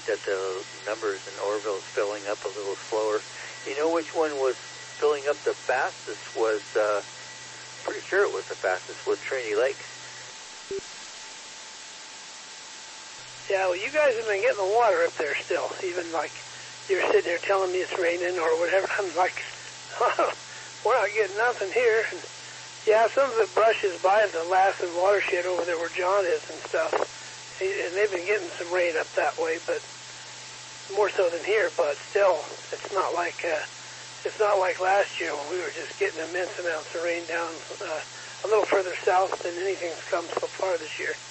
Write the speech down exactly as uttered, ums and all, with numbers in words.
that the numbers in Oroville is filling up a little slower. You know which one was filling up the fastest was, uh, pretty sure it was the fastest, was Trinity Lake. Yeah, well, you guys have been getting the water up there still, even like you're sitting there telling me it's raining or whatever. I'm like, we're not getting nothing here. And yeah, some of it brushes by the Lassen watershed over there where John is and stuff. And they've been getting some rain up that way, but more so than here. But still, it's not like uh, it's not like last year when we were just getting immense amounts of rain down uh, a little further south than anything's come so far this year.